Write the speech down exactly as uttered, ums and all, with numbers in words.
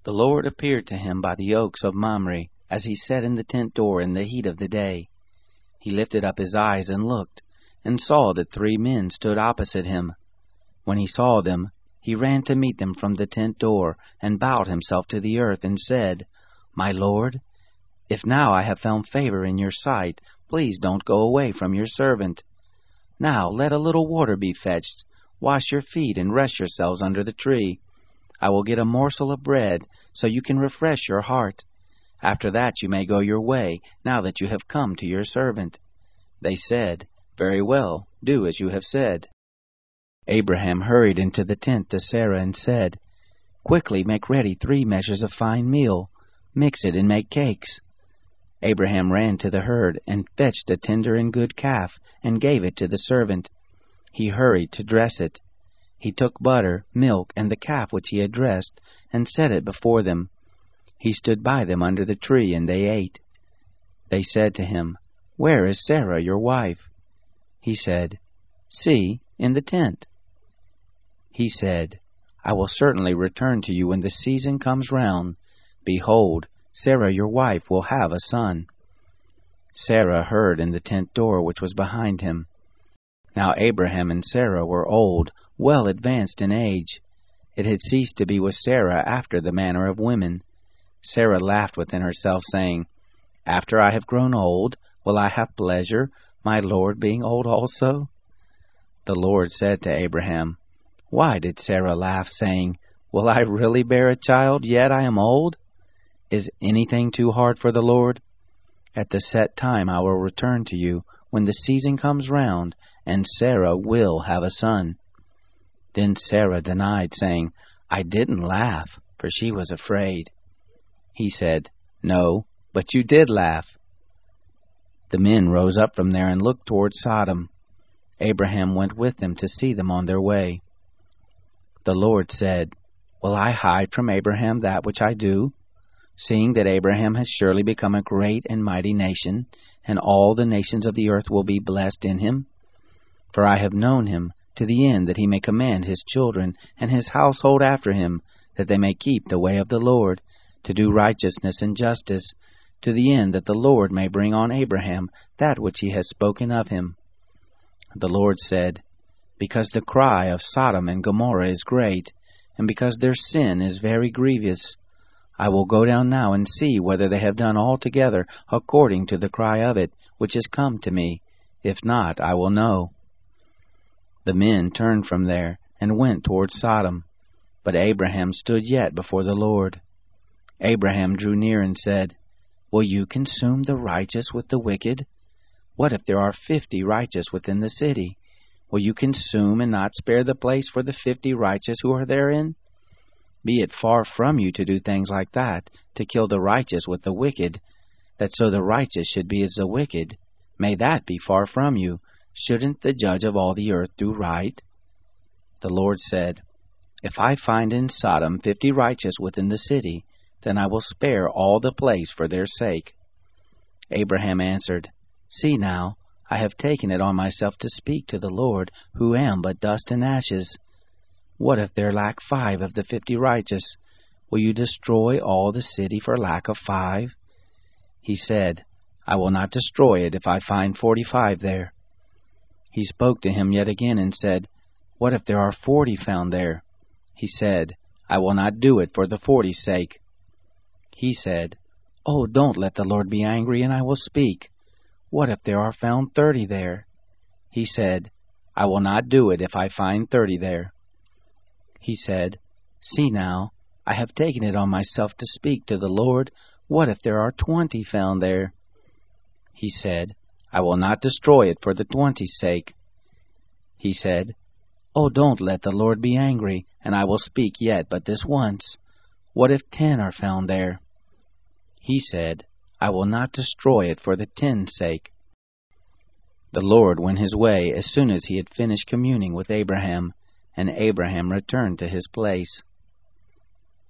The Lord appeared to him by the oaks of Mamre, as he sat in the tent door in the heat of the day. He lifted up his eyes and looked, and saw that three men stood opposite him. When he saw them, he ran to meet them from the tent door, and bowed himself to the earth, and said, My Lord, if now I have found favor in your sight, please don't go away from your servant. Now let a little water be fetched. Wash your feet and rest yourselves under the tree. I will get a morsel of bread, so you can refresh your heart. After that you may go your way, now that you have come to your servant. They said, Very well, do as you have said. Abraham hurried into the tent to Sarah and said, Quickly make ready three measures of fine meal. Mix it and make cakes. Abraham ran to the herd and fetched a tender and good calf and gave it to the servant. He hurried to dress it. He took butter, milk, and the calf which he had dressed, and set it before them. He stood by them under the tree, and they ate. They said to him, Where is Sarah, your wife? He said, See, in the tent. He said, I will certainly return to you when the season comes round. Behold, Sarah your wife will have a son. Sarah heard in the tent door which was behind him. Now Abraham and Sarah were old, well advanced in age. It had ceased to be with Sarah after the manner of women. Sarah laughed within herself, saying, After I have grown old, will I have pleasure, my Lord being old also? The Lord said to Abraham, Why did Sarah laugh, saying, Will I really bear a child, yet I am old? Is anything too hard for the Lord? At the set time I will return to you, when the season comes round, and Sarah will have a son. Then Sarah denied, saying, I didn't laugh, for she was afraid. He said, No, but you did laugh. The men rose up from there and looked toward Sodom. Abraham went with them to see them on their way. The Lord said, Will I hide from Abraham that which I do? Seeing that Abraham has surely become a great and mighty nation, and all the nations of the earth will be blessed in him. For I have known him, to the end that he may command his children and his household after him, that they may keep the way of the Lord, to do righteousness and justice, to the end that the Lord may bring on Abraham that which he has spoken of him. The Lord said, Because the cry of Sodom and Gomorrah is great, and because their sin is very grievous, I will go down now and see whether they have done altogether according to the cry of it, which has come to me. If not, I will know. The men turned from there, and went toward Sodom. But Abraham stood yet before the Lord. Abraham drew near and said, Will you consume the righteous with the wicked? What if there are fifty righteous within the city? Will you consume and not spare the place for the fifty righteous who are therein? Be it far from you to do things like that, to kill the righteous with the wicked, that so the righteous should be as the wicked. May that be far from you. Shouldn't the judge of all the earth do right? The Lord said, If I find in Sodom fifty righteous within the city, then I will spare all the place for their sake. Abraham answered, See now, I have taken it on myself to speak to the Lord, who am but dust and ashes. What if there lack five of the fifty righteous? Will you destroy all the city for lack of five? He said, I will not destroy it if I find forty-five there. He spoke to him yet again and said, What if there are forty found there? He said, I will not do it for the forty's sake. He said, Oh, don't let the Lord be angry, and I will speak. What if there are found thirty there? He said, I will not do it if I find thirty there. He said, See now, I have taken it on myself to speak to the Lord. What if there are twenty found there? He said, I will not destroy it for the twenty's sake. He said, Oh, don't let the Lord be angry, and I will speak yet but this once. What if ten are found there? He said, I will not destroy it for the ten's sake. The Lord went his way as soon as he had finished communing with Abraham, and Abraham returned to his place.